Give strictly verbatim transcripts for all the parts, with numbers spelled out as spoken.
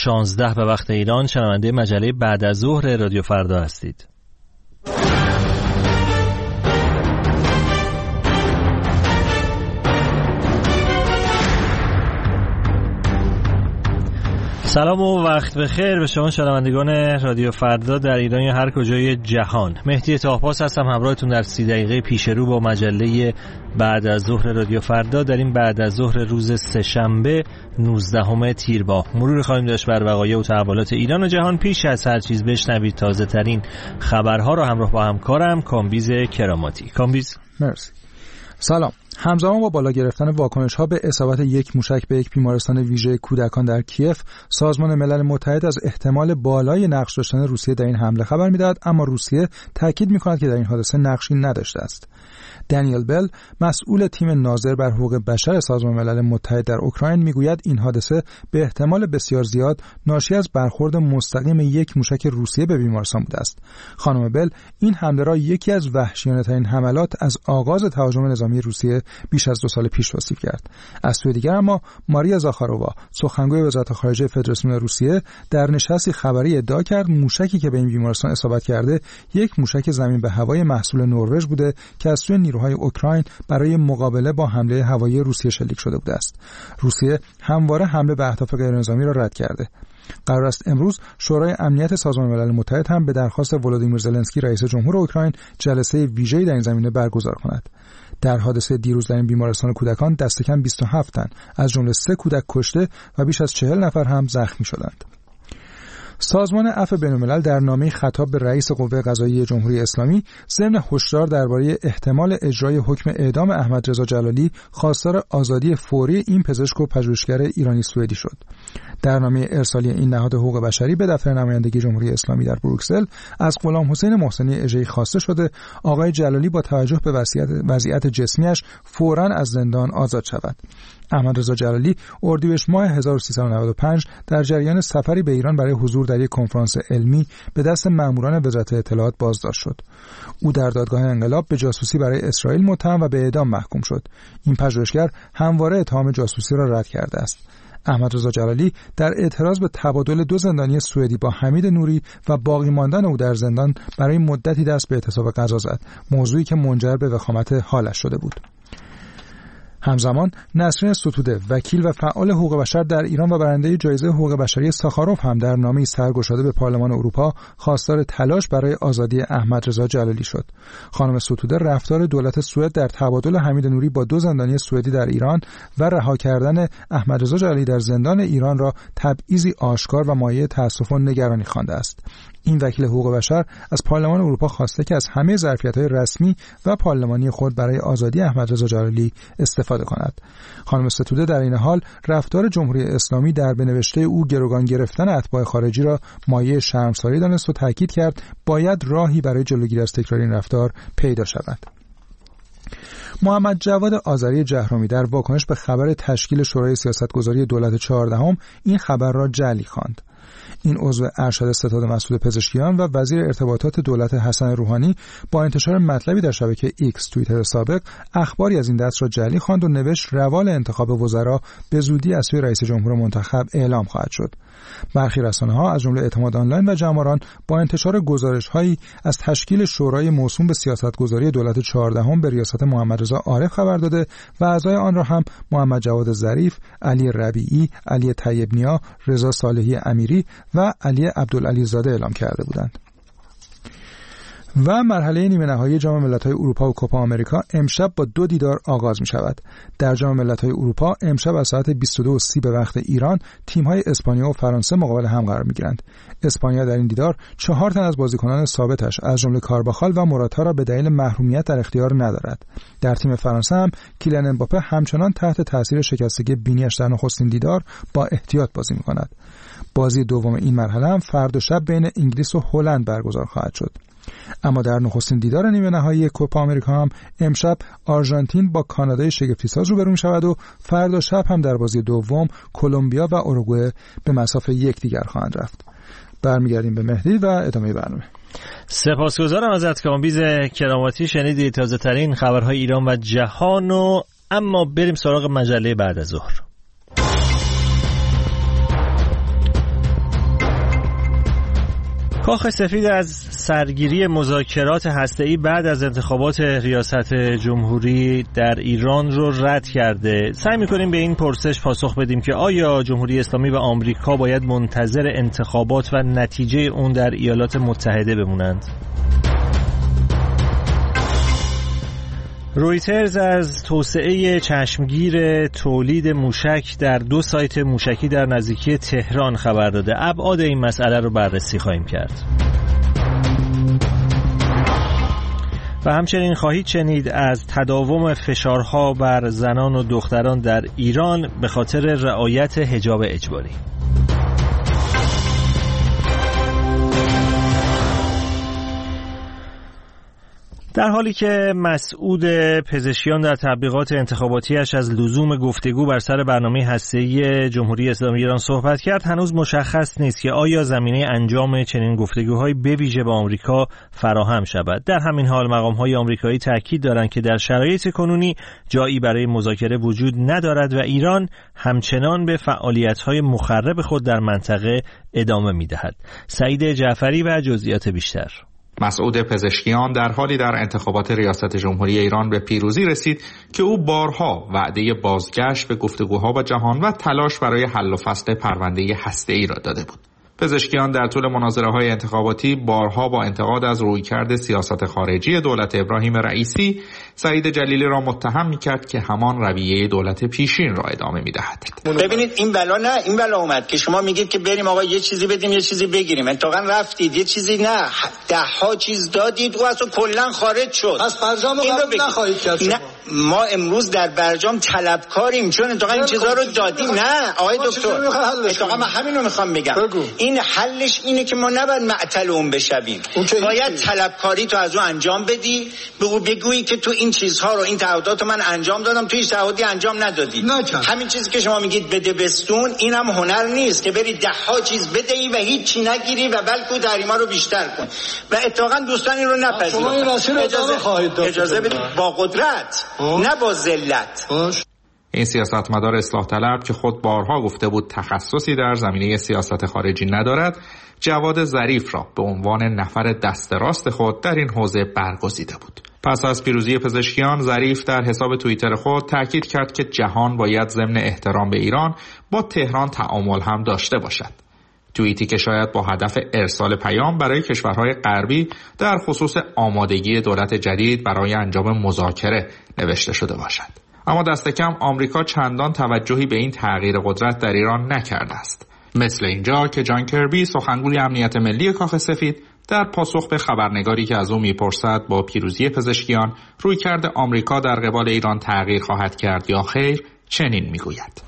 شانزده به وقت ایران شنونده مجله بعد از ظهر رادیو فردا هستید. سلام و وقت بخیر به شما شنوندگان رادیو فردا در ایران یا هر کجای جهان. مهدی طاهپاس هستم همراهتون در سی دقیقه پیش رو با مجله بعد از ظهر رادیو فردا در این بعد از ظهر روز سه‌شنبه نوزدهم تیر ماه. مرور خواهیم داشت بر وقایع و تحولات ایران و جهان. پیش از هر چیز بشنوید تازه ترین خبرها رو همراه با همکارم کامبیز کراماتی. کامبیز. مرسی. سلام. همزمان با بالا گرفتن واکنش‌ها به اصابت یک موشک به یک بیمارستان ویژه کودکان در کیف، سازمان ملل متحد از احتمال بالای نقش داشتن روسیه در این حمله خبر می‌دهد، اما روسیه تاکید می‌کند که در این حادثه نقشی نداشته است. دانیل بل، مسئول تیم ناظر بر حقوق بشر سازمان ملل متحد در اوکراین، میگوید این حادثه به احتمال بسیار زیاد ناشی از برخورد مستقیم یک موشک روسیه به بیمارستان بوده است. خانم بل این حمله را یکی از وحشیانه‌ترین حملات از آغاز تهاجم نظامی روسیه بیش از دو سال پیش توصیف کرد. از سوی دیگر اما ماریا زاخارووا، سخنگوی وزارت خارجه فدراسیون روسیه، در نشستی خبری ادعا کرد موشکی که به این بیمارستان اصابت کرده یک موشک زمین به هوای محصول نروژ بوده که از سوی نیروهای اوکراین برای مقابله با حمله هوایی روسیه شلیک شده بوده است. روسیه همواره حمله به اهداف غیرنظامی را رد کرده. قرار است امروز شورای امنیت سازمان ملل متحد هم به درخواست ولودیمیر زلنسکی رئیس جمهور اوکراین جلسه ویژه‌ای در این زمینه برگزار کند. در حادثه دیروز در این بیمارستان کودکان دست کم بیست و هفت تن از جمله سه کودک کشته و بیش از چهل نفر هم زخمی شدند. سازمان عفو بین‌الملل در نامه‌ای خطاب به رئیس قوه قضاییه جمهوری اسلامی ضمن هشدار درباره احتمال اجرای حکم اعدام احمد رضا جلالی خواستار آزادی فوری این پزشک و پژوهشگر ایرانی سوئدی شد. در نامه ارسالی این نهاد حقوق بشری به دفتر نمایندگی جمهوری اسلامی در بروکسل از غلام حسین محسنی اژه‌ای خواسته شده آقای جلالی با توجه به وضعیت وضعیت جسمیش فوراً از زندان آزاد شود. احمد رضا جلالی اردیبهشت ماه هزار و سیصد و نود و پنج در جریان سفری به ایران برای حضور در یک کنفرانس علمی به دست ماموران وزارت اطلاعات بازداشت شد. او در دادگاه انقلاب به جاسوسی برای اسرائیل متهم و به اعدام محکوم شد. این پژوهشگر همواره اتهام جاسوسی را رد کرده است. احمد رضا جلالی در اعتراض به تبادل دو زندانی سوئدی با حمید نوری و باقی ماندن او در زندان برای مدتی دست به اعتصاب غذا زد، موضوعی که منجر به وخامت حالش شده بود. همزمان نسرین ستوده، وکیل و فعال حقوق بشر در ایران و برنده جایزه حقوق بشری ساخاروف هم در نامه‌ای سرگشاده به پارلمان اروپا خواستار تلاش برای آزادی احمد رضا جلالی شد. خانم ستوده رفتار دولت سوئد در تبادل حمید نوری با دو زندانی سوئدی در ایران و رها کردن احمد رضا جلالی در زندان ایران را تبعیضی آشکار و مایه تأسف و نگرانی خوانده است. این وکیل حقوق بشر از پارلمان اروپا خواسته که از همه ظرفیت‌های رسمی و پارلمانی خود برای آزادی احمد رضا جلالی استفاده کند. خانم ستوده در این حال رفتار جمهوری اسلامی در بنوشته او گروگان گرفتن اتباع خارجی را مایه شرمساری دانست و تاکید کرد باید راهی برای جلوگیری از تکرار این رفتار پیدا شود. محمد جواد آذری جهرومی در واکنش به خبر تشکیل شورای سیاستگذاری دولت چهاردهم این خبر را جعلی خواند. این عضو ارشد ستاد مسئول پزشکیان و وزیر ارتباطات دولت حسن روحانی با انتشار مطلبی در شبکه ایکس توییتر سابق اخباری از این دست را جعلی خواند و نوشت روال انتخاب وزرا به زودی از سوی رئیس جمهور منتخب اعلام خواهد شد. برخی رسانه‌ها از جمله اعتماد آنلاین و جماران با انتشار گزارش‌هایی از تشکیل شورای موسوم به سیاستگذاری دولت چهاردهم به ریاست محمد رضا عارف خبر داده و اعضای آن را هم محمد جواد ظریف، علی ربیعی، علی طیب نیا، رضا صالحی امیری و علی عبدالعلی زاده اعلام کرده بودند. و مرحله نیمه نهایی جام ملت‌های اروپا و کوپا آمریکا امشب با دو دیدار آغاز می شود. در جام ملت‌های اروپا امشب از ساعت بیست و دو و سی به وقت ایران تیم‌های اسپانیا و فرانسه مقابل هم قرار می‌گیرند. اسپانیا در این دیدار چهار تن از بازیکنان ثابتش از جمله کارباخال و موراتا را به دلیل محرومیت در اختیار ندارد. در تیم فرانسه هم کیلیان امباپه همچنان تحت تاثیر شکستگی بینیش در نخستین دیدار با احتیاط بازی می‌کند. بازی دوم این مرحله هم فردا شب بین انگلیس و هلند برگزار خواهد شد. اما در نخستین دیدار نیمه نهایی کوپا آمریکا هم امشب آرژانتین با کانادای شگفتی‌ساز روبرو می‌شود و فردا شب هم در بازی دوم کلمبیا و اوروگوئه به مسافه یکدیگر خواهند رفت. برمیگردیم به مهدی و ادامه برنامه. سپاسگزارم ازت کامبیز کراماتی. شنیدید تازه ترین خبرهای ایران و جهان و اما بریم سراغ مجله بعد از ظهر. کاخ سفید از سرگیری مذاکرات هسته‌ای بعد از انتخابات ریاست جمهوری در ایران رو رد کرده. سعی می‌کنیم به این پرسش پاسخ بدیم که آیا جمهوری اسلامی و آمریکا باید منتظر انتخابات و نتیجه اون در ایالات متحده بمونند؟ رویترز از توسعه چشمگیر تولید موشک در دو سایت موشکی در نزدیکی تهران خبر داده. ابعاد این مسئله رو بررسی خواهیم کرد. و همچنین خواهید شنید از تداوم فشارها بر زنان و دختران در ایران به خاطر رعایت حجاب اجباری. در حالی که مسعود پزشکیان در تبلیغات انتخاباتیش از لزوم گفتگو بر سر برنامه هسته‌ای جمهوری اسلامی ایران صحبت کرد، هنوز مشخص نیست که آیا زمینه انجام چنین گفتگوهایی به ویژه با آمریکا فراهم شود. در همین حال مقام‌های آمریکایی تاکید دارند که در شرایط کنونی جایی برای مذاکره وجود ندارد و ایران همچنان به فعالیت‌های مخرب خود در منطقه ادامه می‌دهد. سعید جعفری و جزئیات بیشتر. مسعود پزشکیان در حالی در انتخابات ریاست جمهوری ایران به پیروزی رسید که او بارها وعده بازگشت به گفتگوها با جهان و تلاش برای حل و فصل پرونده هسته‌ای را داده بود. پزشکیان در طول مناظره‌های انتخاباتی بارها با انتقاد از رویکرد سیاست خارجی دولت ابراهیم رئیسی، سعید جلیلی را متهم می‌کرد که همان رویه دولت پیشین را ادامه می‌دهد. ببینید این بلا نه این بلا اومد که شما میگید که بریم آقا یه چیزی بدیم یه چیزی بگیریم، اتفاقا رفتید یه چیزی نه ده ها چیز دادید و اصلا کلا خارج شد. از برجام قبول نخواهید کرد شما. ما امروز در برجام طلبکاریم چون اتفاقا این چیزا رو دادیم. نه آقای دکتر اتفاقا من همین رو می‌خوام بگم. این حلش اینه که ما نباید معطل اون بشویم، باید طلبکاری تو از اون انجام بدی، به او بگویی که تو این چیزها رو این تعهدات من انجام دادم، تو هیچ تعهدی انجام ندادی. نکن. همین چیزی که شما میگید بده بستون، این هم هنر نیست که بری ده ها چیز بدهی و هیچی نگیری و بلکه تحریما رو بیشتر کن و اتفاقا دوستان این رو نپذیرن. اجازه خواهید داد، اجازه بدید با قدرت نه با ذلت. این سیاستمدار اصلاح طلب که خود بارها گفته بود تخصصی در زمینه سیاست خارجی ندارد، جواد ظریف را به عنوان نفر دست راست خود در این حوزه برگزیده بود. پس از پیروزی پزشکیان، ظریف در حساب توییتر خود تاکید کرد که جهان باید ضمن احترام به ایران با تهران تعامل هم داشته باشد. توییتی که شاید با هدف ارسال پیام برای کشورهای غربی در خصوص آمادگی دولت جدید برای انجام مذاکره نوشته شده باشد. اما دست کم آمریکا چندان توجهی به این تغییر قدرت در ایران نکرده است. مثل اینجا که جان کربی سخنگوی امنیت ملی کاخ سفید در پاسخ به خبرنگاری که از او میپرسد با پیروزی پزشکیان رویکرد آمریکا در قبال ایران تغییر خواهد کرد یا خیر چنین میگوید.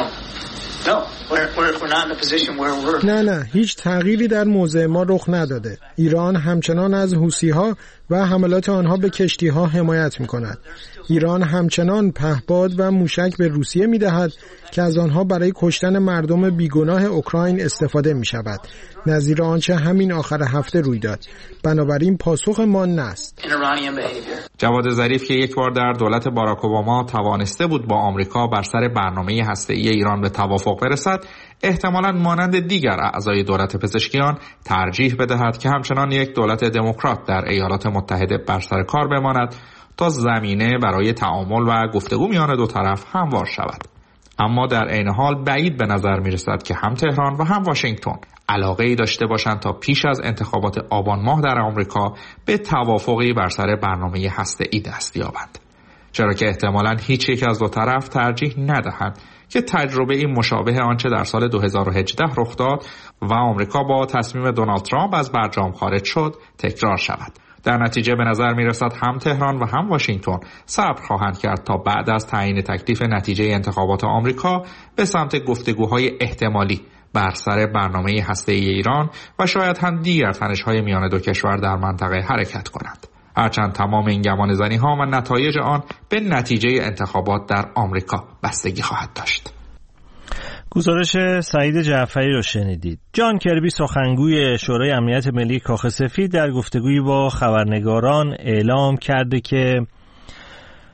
نه نه هیچ تغییری در موضع ما رخ نداده. ایران همچنان از حوثی‌ها و حملات آنها به کشتی‌ها حمایت می‌کند. ایران همچنان پهپاد و موشک به روسیه می‌دهد که از آنها برای کشتن مردم بیگناه اوکراین استفاده می‌شود. نظیر آنچه همین آخر هفته روی داد. بنابراین پاسخ ما نه است. جواد ظریف که یک بار در دولت باراک اوباما توانسته بود با آمریکا بر سر برنامه هسته‌ای ایران به توافق برسد، احتمالاً مانند دیگر اعضای دولت پزشکیان ترجیح بدهد که همچنان یک دولت دموکرات در ایالات متحده بر سر کار بماند تا زمینه برای تعامل و گفتگو میان دو طرف هموار شود. اما در عین حال بعید به نظر می رسد که هم تهران و هم واشنگتن علاقه ای داشته باشند تا پیش از انتخابات آبان ماه در آمریکا به توافقی بر سر برنامه هسته‌ای دست یابند، چرا که احتمالاً هیچ یک از دو طرف ترجیح ندهند که تجربه این مشابه آنچه در سال دو هزار و هجده رخ داد و آمریکا با تصمیم دونالد ترامپ از برجام خارج شد تکرار شود. در نتیجه به نظر می رسد هم تهران و هم واشنگتن صبر خواهند کرد تا بعد از تعیین تکلیف نتیجه انتخابات آمریکا به سمت گفتگوهای احتمالی بر سر برنامه هسته‌ای ایران و شاید هم دیگر تنش‌های میان دو کشور در منطقه حرکت کنند. هرچند تمام این گمانه‌زنی‌ها و نتایج آن به نتیجه انتخابات در آمریکا بستگی خواهد داشت. گزارش سعید جعفری رو شنیدید. جان کربی سخنگوی شورای امنیت ملی کاخ سفید در گفتگویی با خبرنگاران اعلام کرده که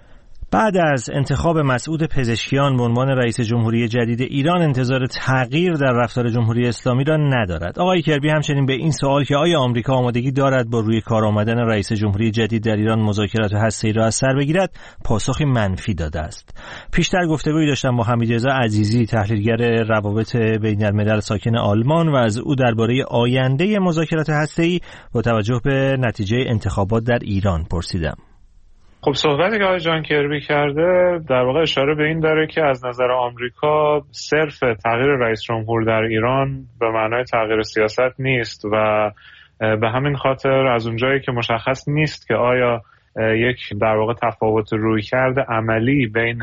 بعد از انتخاب مسعود پزشکیان به عنوان رئیس جمهوری جدید ایران انتظار تغییر در رفتار جمهوری اسلامی را ندارد. آقای کربی همچنین به این سوال که آیا آمریکا آمادگی دارد با روی کار آمدن رئیس جمهوری جدید در ایران مذاکرات هسته‌ای را از سر بگیرد، پاسخی منفی داده است. پیشتر گفتگویی داشتم با حمیدرضا عزیزی، تحلیلگر روابط بین‌الملل ساکن آلمان، و از او درباره آینده مذاکرات هسته‌ای با توجه به نتیجه انتخابات در ایران پرسیدم. خب صحبتی که آقای جان کربی کرده در واقع اشاره به این داره که از نظر آمریکا صرف تغییر رئیس جمهور در ایران به معنای تغییر سیاست نیست و به همین خاطر از اونجایی که مشخص نیست که آیا یک در واقع تفاوت رویکرد عملی بین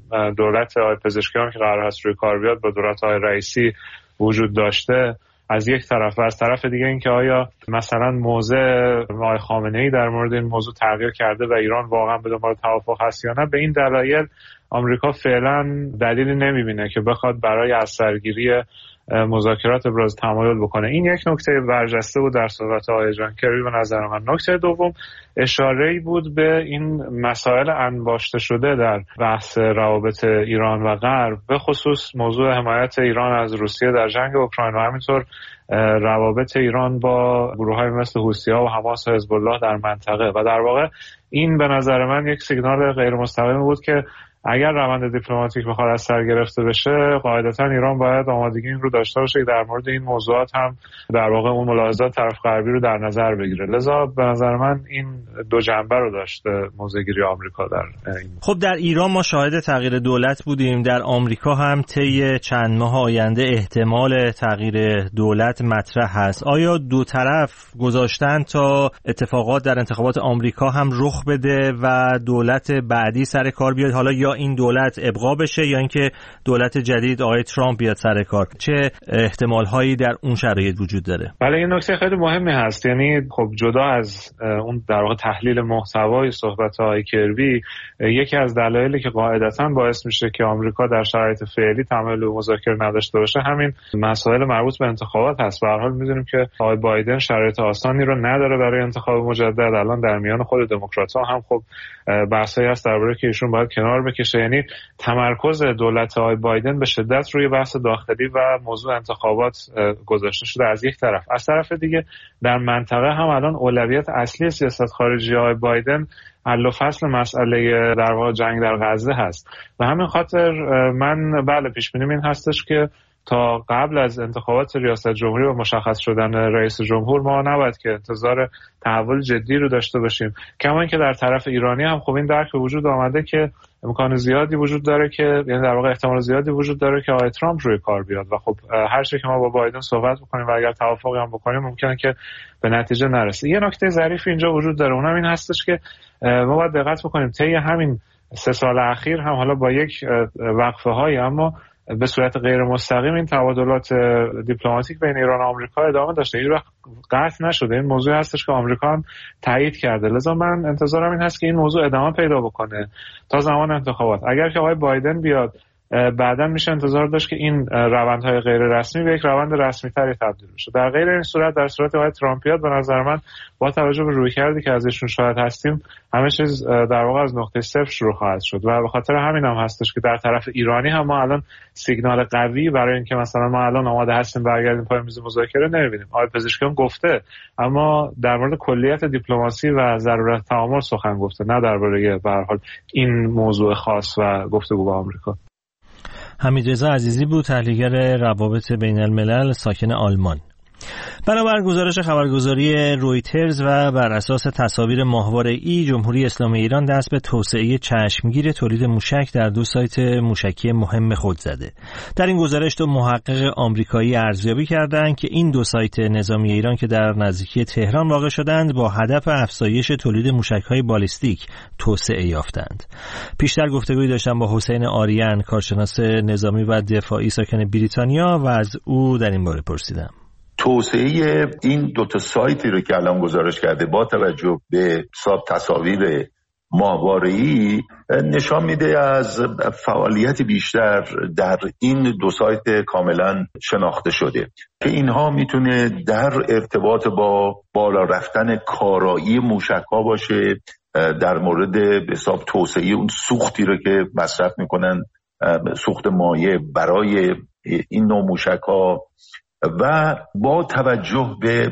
دولت آقای پزشکیان که قرار هست روی کار بیاد با دولت آقای رئیسی وجود داشته از یک طرف، و از طرف دیگه این که آیا مثلا موضع آقای خامنه‌ای در مورد این موضوع تغییر کرده و ایران واقعا به دنبال توافق هست یا نه. به این دلایل آمریکا فعلا دلیلی نمیبینه که بخواد برای از سرگیری مذاکرات ابراز تمایل بکنه. این یک نکته برجسته بود در صحبت آقای جان کربی به نظر من. نکته دوم اشاره‌ای بود به این مسائل انباشته شده در بحث روابط ایران و غرب، به خصوص موضوع حمایت ایران از روسیه در جنگ اوکراین و همینطور روابط ایران با گروه‌های مثل حوثی‌ها و حماس و حزب الله در منطقه. و در واقع این به نظر من یک سیگنال غیر مستقیم بود که اگر روند دیپلماتیک بخواد از سر گرفته بشه، قاعدتاً ایران باید آمادگی این رو داشته باشه که در مورد این موضوعات هم در واقع اون ملاحظات طرف غربی رو در نظر بگیره. لذا به نظر من این دو جنبه رو داشته موضع‌گیری آمریکا در این. خب در ایران ما شاهد تغییر دولت بودیم، در آمریکا هم طی چند ماه آینده احتمال تغییر دولت مطرح هست. آیا دو طرف گذاشتن تا اتفاقات در انتخابات آمریکا هم رخ بده و دولت بعدی سر کار بیاد، حالا یا این دولت ابقا بشه یا اینکه دولت جدید آقای ترامپ بیاد سر کار؟ چه احتمال هایی در اون شرایط وجود داره؟ بله این نکته خیلی مهمی هست. یعنی خب جدا از اون در واقع تحلیل محتوای صحبت آقای کربی، یکی از دلایلی که قاعدتاً باعث میشه که آمریکا در شرایط فعلی تمایل به مذاکره نداشته باشه همین مسائل مربوط به انتخابات هست. به هر حال میدونیم که آقای بایدن شرایط آسانی رو نداره برای انتخاب مجدد. الان در میان خود دموکرات‌ها هم خب بحثایی هست درباره که ایشون باید کنار بکشه. یعنی تمرکز دولت آقای بایدن به شدت روی بحث داخلی و موضوع انتخابات گذاشته شده از یک طرف. از طرف دیگه در منطقه هم الان اولویت اصلی سیاست خارجی آقای بایدن حل و فصل مسئله در واقع جنگ در غزه هست. و همین خاطر من بله پیش بینیم این هستش که تا قبل از انتخابات ریاست جمهوری و مشخص شدن رئیس جمهور ما نباید که انتظار تحول جدی رو داشته باشیم. کما اینکه در طرف ایرانی هم خب این درک به وجود آمده که امکان زیادی وجود داره که یعنی در واقع احتمال زیادی وجود داره که آقای ترامپ روی کار بیاد و خب هر چی که ما با بایدن صحبت بکنیم و اگر توافقی هم بکنیم ممکنه که به نتیجه نرسه. یه نکته ظریفی اینجا وجود داره، اونم این هستش که ما باید دقت بکنیم طی همین سه سال اخیر هم حالا با یک وقفه های اما به صورت غیر مستقیم این تبادلات دیپلماتیک بین ایران و آمریکا ادامه داشته، هیچ وقت قطع نشده. این موضوع هستش که آمریکا هم تایید کرده. لذا من انتظارم این هست که این موضوع ادامه پیدا بکنه تا زمان انتخابات. اگر که آقای بایدن بیاد بعداً میشه انتظار داشت که این روندهای غیر رسمی به یک روند رسمی تری تبدیل بشه. در غیر این صورت، در صورت آقای ترامپ بیاد، به نظر من با توجه به رویکردی که ازشون شاهد هستیم همه چیز در واقع از نقطه صفر شروع خواهد شد و به خاطر همین هم هستش که در طرف ایرانی هم ما الان سیگنال قوی برای اینکه مثلا ما الان آماده هستیم برگردیم پای میز مذاکره نمیبینیم. آقای پزشکیان گفته اما در مورد کلیت دیپلماسی و ضرورت تعامل سخن گفته، نه درباره به هر حال این موضوع خاص و گفتگو با آمریکا. حمیدرضا عزیزی بود، تحلیلگر روابط بین الملل ساکن آلمان. بنابر گزارش خبرگزاری رویترز و بر اساس تصاویر ماهواره ای، جمهوری اسلامی ایران دست به توسعه چشمگیر تولید موشک در دو سایت موشکی مهم خود زده. در این گزارش دو محقق آمریکایی ارزیابی کردند که این دو سایت نظامی ایران که در نزدیکی تهران واقع شدند با هدف افزایش تولید موشک‌های بالیستیک توسعه یافتند. پیشتر گفتگویی داشتم با حسین آریان، کارشناس نظامی و دفاعی ساکن بریتانیا، و از او در این باره پرسیدم. توسعه این دو تا سایتی رو که الان گزارش کرده با توجه به ساب تصاویر ماهواره‌ای نشان میده از فعالیت بیشتر در این دو سایت کاملا شناخته شده که اینها میتونه در ارتباط با بالا رفتن کارایی موشک‌ها باشه در مورد به حساب توسعه اون سوختی رو که مصرف میکنن، سوخت مایع برای این نوع موشک‌ها، و با توجه به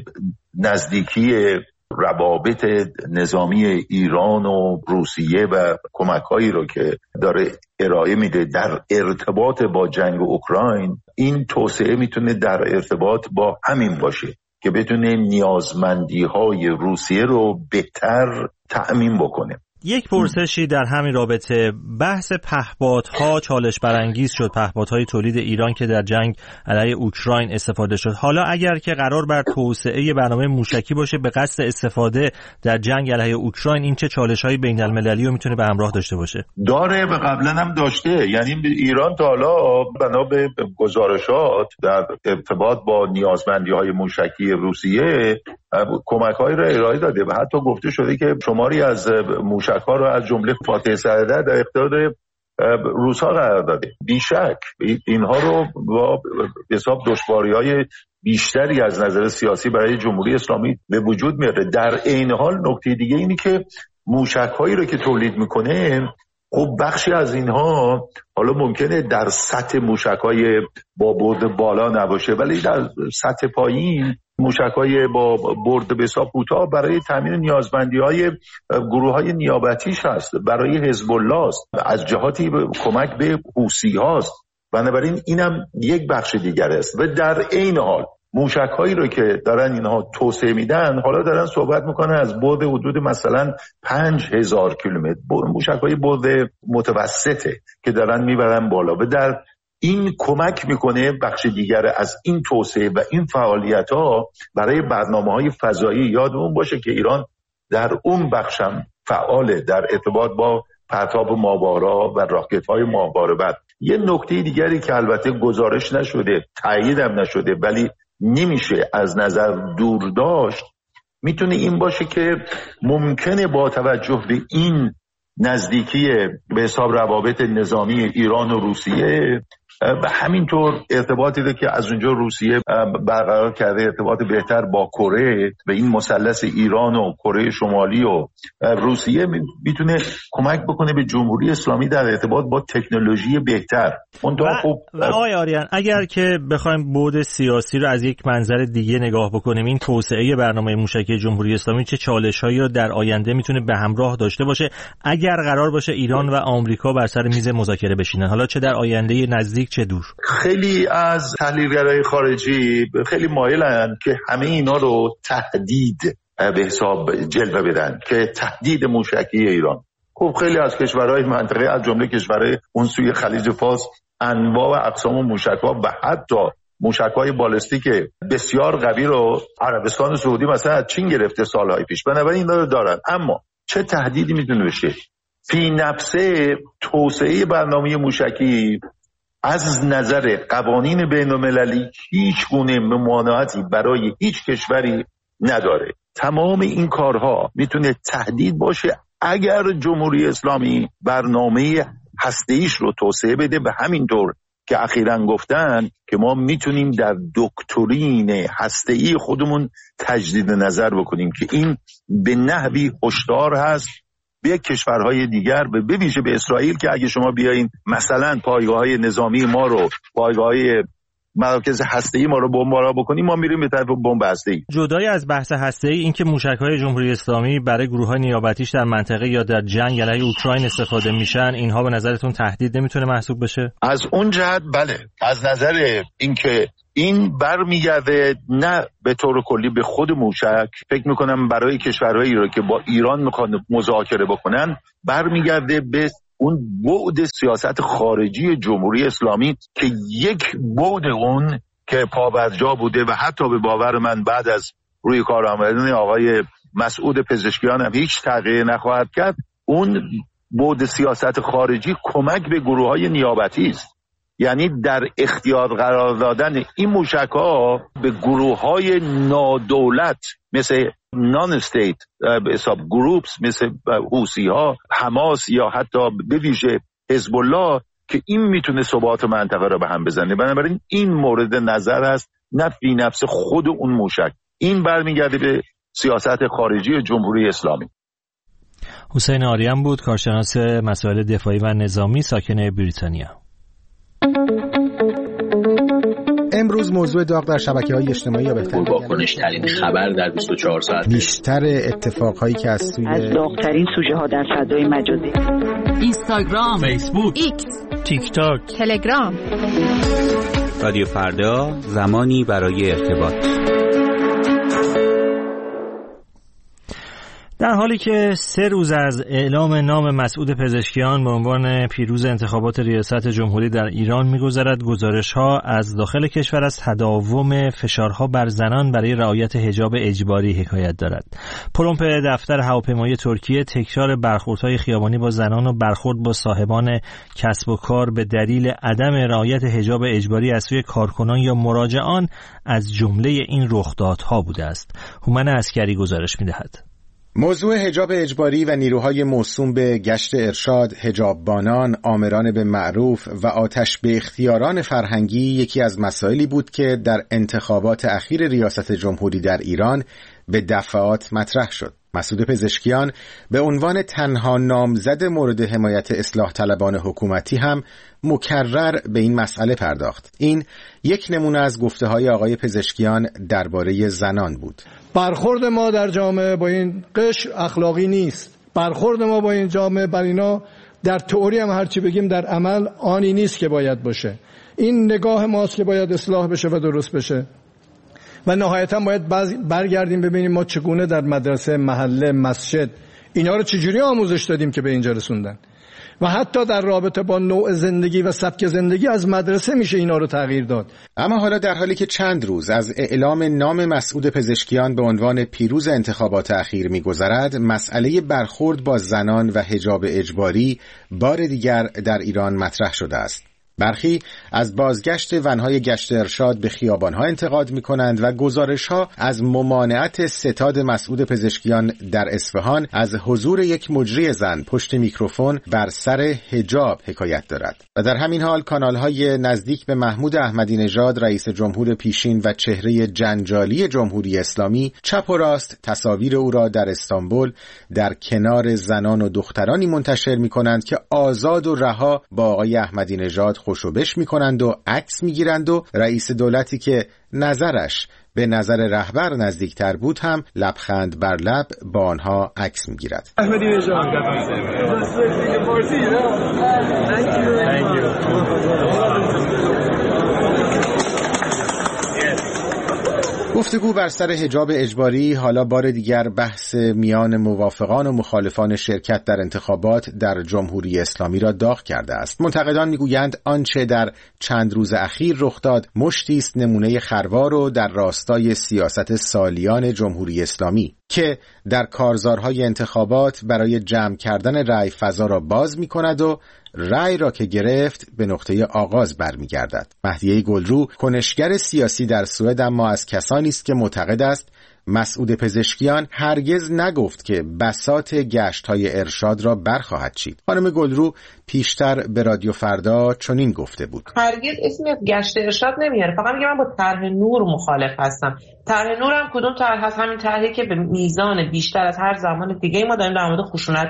نزدیکی روابط نظامی ایران و روسیه و کمک‌هایی رو که داره ارائه میده در ارتباط با جنگ اوکراین، این توسعه میتونه در ارتباط با همین باشه که بتونه نیازمندی‌های روسیه رو بهتر تأمین بکنه. یک پرسشی در همین رابطه، بحث پهپادها چالش برانگیز شد، پهپادهای تولید ایران که در جنگ علیه اوکراین استفاده شد. حالا اگر که قرار بر توسعه برنامه موشکی باشه به قصد استفاده در جنگ علیه اوکراین، این چه چالش‌های بین‌المللی رو میتونه به همراه داشته باشه؟ داره و قبلا هم داشته. یعنی ایران تا حالا بنا به گزارشات در ارتباط با نیازمندی‌های موشکی روسیه کمک‌هایی را ارائه داده و حتی گفته شده که شماری از موشک‌ها را از جمله فاتح سرده در اختیار روس‌ها قرار داده. بیشک اینها رو با حساب دشواری‌های بیشتری از نظر سیاسی برای جمهوری اسلامی به وجود میاره. در این حال نکته دیگه اینی که موشک‌هایی رو که تولید میکنه، خب بخشی از اینها حالا ممکنه در سطح موشک‌های با برد بالا نباشه، ولی در سطح پایین موشک‌های با برد به حساب کوتاه برای تامین نیازمندی‌های گروه‌های نیابتیش هست، برای حزب الله است، از جهاتی کمک به حوثی‌هاست. بنابراین اینم یک بخش دیگر است. و در عین حال موشک‌هایی رو که دارن اینها توسعه میدن، حالا دارن صحبت میکنن از بعد حدود مثلا پنج هزار کیلومتر، موشک‌های بعد متوسطه که دارن میبرن بالا و در این کمک میکنه بخش دیگر از این توسعه و این فعالیت‌ها برای برنامه‌های فضایی. یادمون باشه که ایران در اون بخشم فعاله در ارتباط با پرتاب ماهواره‌ها و راکت‌های ماهواره. بعد یه نکته دیگری که البته گزارش نشده، تایید هم نشده، ولی نمیشه از نظر دور داشت، میتونه این باشه که ممکنه با توجه به این نزدیکی به حساب روابط نظامی ایران و روسیه و همینطور ارتباطی رو که از اونجا روسیه برقرار کرده، ارتباط بهتر با کره و این مثلث ایران و کره شمالی و روسیه، میتونه کمک بکنه به جمهوری اسلامی در ارتباط با تکنولوژی بهتر. اون تا خوب و آقای آریان، اگر که بخوایم بعد سیاسی رو از یک منظر دیگه نگاه بکنیم، این توسعه برنامه موشکی جمهوری اسلامی چه چالش‌هایی رو در آینده میتونه به همراه داشته باشه اگر قرار باشه ایران و آمریکا بر سر میز مذاکره بشینن، حالا چه در آینده نزدیک چه دور؟ خیلی از تحلیلگرای خارجی خیلی مایلن که همه اینا رو تهدید به حساب جلوه بدن که تهدید موشکی ایران. خب خیلی از کشورهای منطقه از جمله کشورهای اون سوی خلیج فارس انواع و اقسام موشک‌ها و حتی موشک‌های بالستیک بسیار قوی رو عربستان سعودی مثلا از چین گرفته سالهای پیش، بنابراین اینا رو دارن. اما چه تهدیدی میتونه بشه؟ فی نفسه توسعه برنامه موشکی از نظر قوانین بین‌المللی هیچ گونه ممانعتی برای هیچ کشوری نداره. تمام این کارها میتونه تهدید باشه اگر جمهوری اسلامی برنامه هسته‌ایش رو توسعه بده، به همینطور که اخیراً گفتن که ما میتونیم در دکترین هسته‌ای خودمون تجدید نظر بکنیم که این به نحوی هشدار هست به کشورهای دیگر و به ویژه به اسرائیل که اگه شما بیاین مثلا پایگاه‌های نظامی ما رو، پایگاه‌های مراکز هسته‌ای ما رو بمباران بکنیم، ما میریم به طرف بمب هسته‌ای. جدای از بحث هسته‌ای، این که موشک‌های جمهوری اسلامی برای گروه‌های نیابتیش در منطقه یا در جنگ علیه اوکراین استفاده میشن، اینها به نظرتون تهدید نمیتونه محسوب بشه؟ از اون جهت بله، از نظر اینکه این برمیگرده نه به طور کلی به خود موشک، فکر میکنم برای کشورهایی رو که با ایران میخوان مذاکره بکنن برمیگرده به اون بعد سیاست خارجی جمهوری اسلامی که یک بعد اون که پابرجا بوده و حتی به باور من بعد از روی کار آمدن آقای مسعود پزشکیان هم هیچ تغییر نخواهد کرد. اون بعد سیاست خارجی کمک به گروه‌های نیابتی است، یعنی در اختیار قرار دادن این موشک‌ها به گروه‌های نادولت مثل نان استیت به حساب گروپس مثل حوثی‌ها، حماس یا حتی به ویژه حزب الله که این میتونه ثبات منطقه رو به هم بزنه. بنابراین این مورد نظر است، نه فی نفس خود اون موشک. این برمیگرده به سیاست خارجی جمهوری اسلامی. حسین آریان بود، کارشناس مسائل دفاعی و نظامی، ساکن بریتانیا. امروز موضوع داغ در شبکه‌های اجتماعی یا بهتر واکنش‌ترین خبر در بیست و چهار ساعت، بیشتر اتفاقهایی که از سوی از داغ‌ترین سوژه‌ها در فضای مجازی، اینستاگرام، فیسبوک، ایکس، تیک تاک، تلگرام. رادیو فردا، زمانی برای ارتباط. در حالی که سه روز از اعلام نام مسعود پزشکیان به عنوان پیروز انتخابات ریاست جمهوری در ایران می‌گذرد، گزارش‌ها از داخل کشور از تداوم فشارها بر زنان برای رعایت حجاب اجباری حکایت دارد. پرومپ دفتر هواپیمایی ترکیه تکرار برخوردهای خیابانی با زنان و برخورد با صاحبان کسب و کار به دلیل عدم رعایت حجاب اجباری از سوی کارکنان یا مراجعان از جمله این رخدادها بوده است. هومن عسکری گزارش می‌دهد. موضوع حجاب اجباری و نیروهای موسوم به گشت ارشاد، حجاببانان، آمران به معروف و آتش به اختیاران فرهنگی یکی از مسائلی بود که در انتخابات اخیر ریاست جمهوری در ایران به دفعات مطرح شد. مسعود پزشکیان به عنوان تنها نامزد مورد حمایت اصلاح طلبان حکومتی هم مکرر به این مسئله پرداخت. این یک نمونه از گفته های آقای پزشکیان درباره زنان بود. برخورد ما در جامعه با این قشر اخلاقی نیست. برخورد ما با این جامعه بر اینا در تئوری هم هرچی بگیم در عمل آنی نیست که باید باشه. این نگاه ماست که باید اصلاح بشه و درست بشه. و نهایتا باید برگردیم ببینیم ما چگونه در مدرسه، محله، مسجد اینا رو چجوری آموزش دادیم که به اینجا رسوندن. و حتی در رابطه با نوع زندگی و سبک زندگی از مدرسه میشه اینا رو تغییر داد. اما حالا در حالی که چند روز از اعلام نام مسعود پزشکیان به عنوان پیروز انتخابات اخیر میگذرد، مسئله برخورد با زنان و حجاب اجباری بار دیگر در ایران مطرح شده است. برخی از بازگشت ونهای گشت ارشاد به خیابانها انتقاد می کنند و گزارش‌ها از ممانعت ستاد مسعود پزشکیان در اصفهان از حضور یک مجری زن پشت میکروفون بر سر حجاب حکایت دارد. و در همین حال کانال‌های نزدیک به محمود احمدی نژاد رئیس جمهور پیشین و چهره جنجالی جمهوری اسلامی چپ و راست تصاویر او را در استانبول در کنار زنان و دخترانی منتشر می کنند که آزاد و رها با آقای احمدی نژاد خوشوبش میکنند و عکس میگیرند و رئیس دولتی که نظرش به نظر رهبر نزدیکتر بود هم لبخند بر لب با آنها عکس میگیرد. احمدی نژاد گفتگو بر سر حجاب اجباری حالا بار دیگر بحث میان موافقان و مخالفان شرکت در انتخابات در جمهوری اسلامی را داغ کرده است. منتقدان میگویند آنچه در چند روز اخیر رخ داد مشتی است نمونه خروار و در راستای سیاست سالیان جمهوری اسلامی که در کارزارهای انتخابات برای جمع کردن رأی فضا را باز می کند و رأی را که گرفت به نقطه آغاز برمیگردد. مهدیه گلرو کنشگر سیاسی در سوئد اما از کسانی است که معتقد است مسعود پزشکیان هرگز نگفت که بساط گشت‌های ارشاد را برخواهد چید. خانم گلرو پیشتر به رادیو فردا چنین گفته بود: هرگز اسم گشت ارشاد نمیاره، فقط میگه من با طرح نور مخالف هستم. طرح نور هم کدوم طرح هست؟ همین طرحی که به میزان بیشتر از هر زمان دیگه ما داریم در مورد خشونت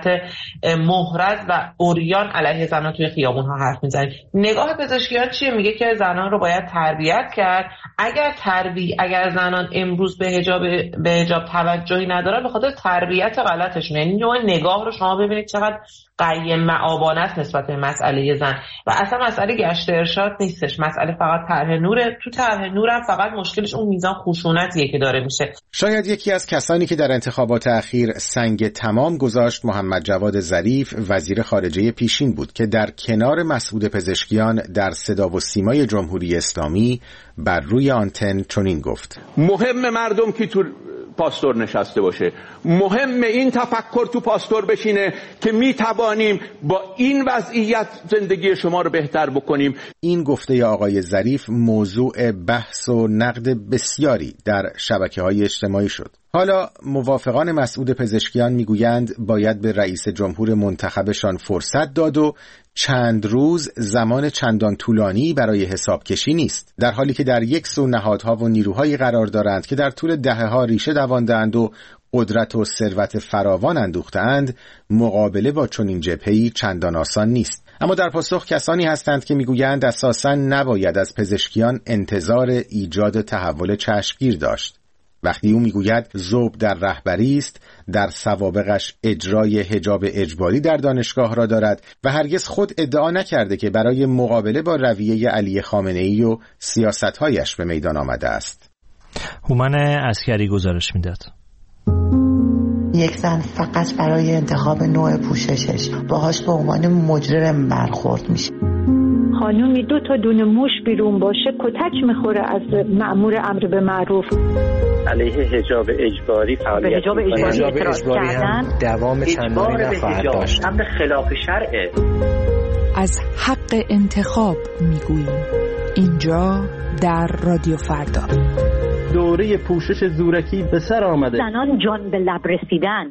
محرز و عریان علیه زنان توی خیابون‌ها حرف میزنیم. نگاه پزشکیان چیه؟ میگه که زنان رو باید تربیت کرد. اگر تربیت اگر زنان امروز به حجاب به حجاب توجهی ندارن به خاطر تربیت غلطشون. یعنی نوع نگاه رو شما ببینید چقدر قیم معابانه است نسبت به مسئله زن و اصلا مسئله گشت ارشاد نیستش، مسئله فقط طرح نوره. تو طرح نورم فقط مشکلش اون میزان خشونتیه که داره میشه. شاید یکی از کسانی که در انتخابات اخیر سنگ تمام گذاشت محمد جواد ظریف وزیر خارجه پیشین بود که در کنار مسعود پزشکیان در صدا و سیمای جمهوری اسلامی بر روی آنتن چنین گفت: مهم مردم که تو پاستور نشسته باشه، مهم این تفکر تو پاستور بشینه که می توانیم با این وضعیت زندگی شما رو بهتر بکنیم. این گفته آقای ظریف موضوع بحث و نقد بسیاری در شبکه‌های اجتماعی شد. حالا موافقان مسعود پزشکیان میگویند باید به رئیس جمهور منتخبشان فرصت داد و چند روز زمان چندان طولانی برای حساب کشی نیست، در حالی که در یک سو نهادها و نیروهایی قرار دارند که در طول دهه‌ها ریشه دوانده‌اند و قدرت و ثروت فراوان اندوخته‌اند، مقابله با چنین جبهه‌ای چندان آسان نیست. اما در پاسخ کسانی هستند که میگویند اساساً نباید از پزشکیان انتظار ایجاد تحول چشمگیر داشت. وقتی او میگوید ذوب در رهبری است، در سوابقش اجرای حجاب اجباری در دانشگاه را دارد و هرگز خود ادعا نکرده که برای مقابله با رویه علی خامنه‌ای و سیاست‌هایش به میدان آمده است. هومن عسکری گزارش میداد. یک زن فقط برای انتخاب نوع پوششش باهاش به عنوان مجرم برخورد میشه. خانومی دو تا دونه موش بیرون باشه کتک میخوره از مأمور امر به معروف. علیه حجاب اجباری فعالیت حجاب اجباری اعتراض کردن، دوام چندانی نخواهد داشت. امر خلاف شرعه. از حق انتخاب میگوییم اینجا در رادیو فردا. دوره پوشش زورکی به سر آمده. زنان جان به لب رسیدن.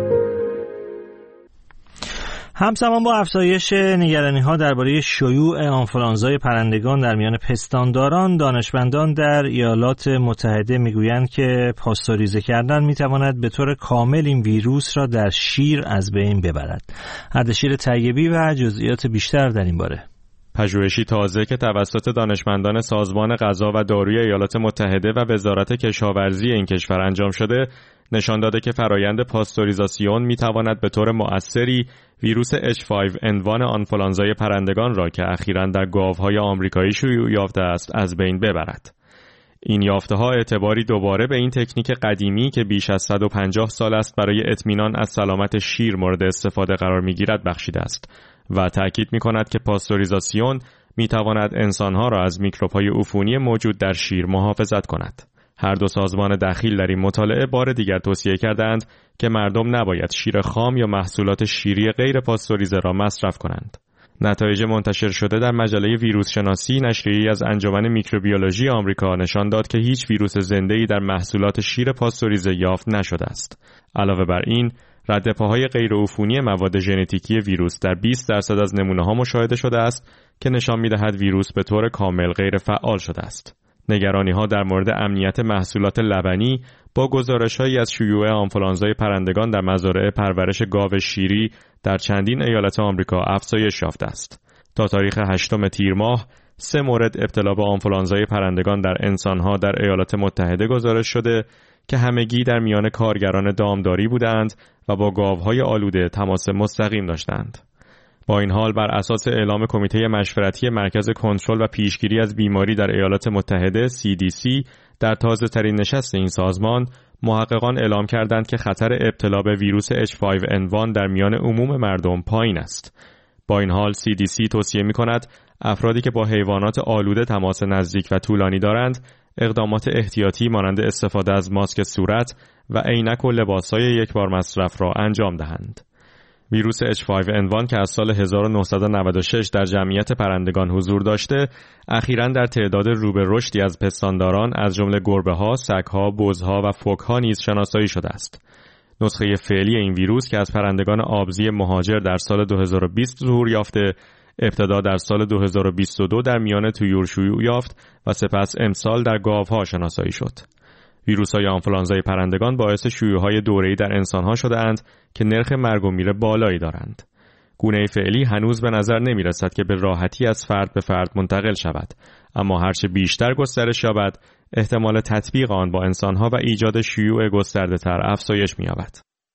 همزمان با افزایش نگرانی‌ها درباره شیوع آنفولانزای پرندگان در میان پستانداران، دانشمندان در ایالات متحده میگویند که پاستوریزه کردن میتواند به طور کامل این ویروس را در شیر از بین ببرد. اردشیر طیبی و جزئیات بیشتر در این باره. پژوهشی تازه که توسط دانشمندان سازمان غذا و داروی ایالات متحده و وزارت کشاورزی این کشور انجام شده، نشان داده که فرایند پاستوریزاسیون میتواند به طور مؤثری ویروس اچ فایو ان وان آنفولانزای پرندگان را که اخیراً در گاوهای آمریکایی شیوع یافته است از بین ببرد. این یافته‌ها اعتباری دوباره به این تکنیک قدیمی که بیش از صد و پنجاه سال است برای اطمینان از سلامت شیر مورد استفاده قرار می‌گیرد بخشیده است و تأکید می‌کند که پاستوریزاسیون می‌تواند انسان‌ها را از میکروب‌های عفونی موجود در شیر محافظت کند. هر دو سازمان دخیل در این مطالعه بار دیگر توصیه کردند که مردم نباید شیر خام یا محصولات شیری غیر پاستوریزه را مصرف کنند. نتایج منتشر شده در مجله ویروس شناسی نشریه‌ای از انجمن میکروبیولوژی آمریکا نشان داد که هیچ ویروس زنده‌ای در محصولات شیر پاستوریزه یافت نشده است. علاوه بر این، ردپاهای غیر عفونی مواد ژنتیکی ویروس در بیست درصد از نمونه‌ها مشاهده شده است که نشان می‌دهد ویروس به طور کامل غیر فعال شده است. نگرانی‌ها در مورد امنیت محصولات لبنی با گزارش‌هایی از شیوع آنفولانزای پرندگان در مزارع پرورش گاو شیری در چندین ایالت آمریکا افزایش یافته است. تا تاریخ هشتم تیر ماه، سه مورد ابتلا به آنفولانزای پرندگان در انسان‌ها در ایالات متحده گزارش شده که همگی در میان کارگران دامداری بودند و با گاوهای آلوده تماس مستقیم داشتند. با این حال بر اساس اعلام کمیته مشورتی مرکز کنترل و پیشگیری از بیماری در ایالات متحده سی دی سی در تازه ترین نشست این سازمان، محققان اعلام کردند که خطر ابتلا به ویروس اچ فایو ان وان در میان عموم مردم پایین است. با این حال سی دی سی توصیه می کند افرادی که با حیوانات آلوده تماس نزدیک و طولانی دارند، اقدامات احتیاطی مانند استفاده از ماسک صورت و عینک و لباس‌های یک بار مصرف را انجام دهند. ویروس اچ فایو ان وان که از سال هزار و نهصد و نود و شش در جمعیت پرندگان حضور داشته، اخیراً در تعداد رو به رشدی از پستانداران از جمله گربه‌ها، سگ‌ها، بزها و فوک‌ها نیز شناسایی شده است. نسخه فعلی این ویروس که از پرندگان آبزی مهاجر در سال دو هزار و بیست ظهور یافته، ابتدا در سال دو هزار و بیست و دو در میان طیور شیوع یافت و سپس امسال در گاوها شناسایی شد. ویروس‌های آنفولانزای پرندگان باعث شیوع‌های دوره‌ای در انسان‌ها شده‌اند که نرخ مرگ و میر بالایی دارند. گونه فعلی هنوز به نظر نمی‌رسد که به راحتی از فرد به فرد منتقل شود، اما هرچه بیشتر گسترش یابد، احتمال تطبیق آن با انسان‌ها و ایجاد شیوع گسترده‌تر افزایش می‌یابد.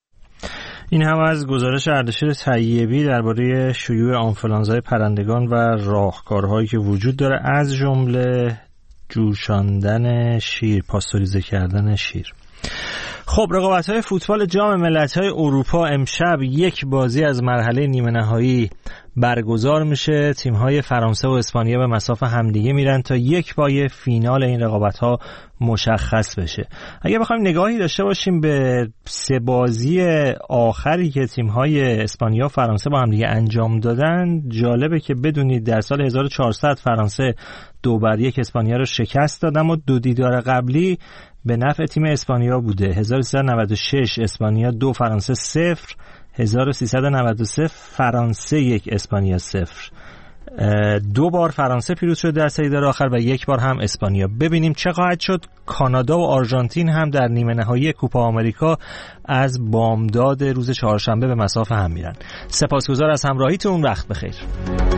این هم از گزارش اردشیر طیبی درباره شیوع آنفولانزای پرندگان و راهکارهایی که وجود داره، از جمله جوشاندن شیر، پاستوریزه کردن شیر. خب رقابت‌های فوتبال جام ملت‌های اروپا امشب یک بازی از مرحله نیمه نهایی برگزار میشه. تیم‌های فرانسه و اسپانیا به مساف همدیگه میرن تا یک پای فینال این رقابت‌ها مشخص بشه. اگه بخوایم نگاهی داشته باشیم به سه بازی آخری که تیم‌های اسپانیا و فرانسه با همدیگه انجام دادن، جالبه که بدونید در سال هزار و چهارصد فرانسه دو بر یک اسپانیا رو شکست داد، اما دو دیدار قبلی به نفع تیم اسپانیا بوده. هزار و سیصد و نود و شش اسپانیا دو فرانسه صفر، هزار و سیصد و نود و سه فرانسه یک اسپانیا صفر. دو بار فرانسه پیروز شد در سری در آخر و یک بار هم اسپانیا. ببینیم چه خواهد شد. کانادا و آرژانتین هم در نیمه نهایی کوپا آمریکا از بامداد روز چهارشنبه به مصاف هم میرن. سپاسگزار از همراهیتون. وقت بخیر.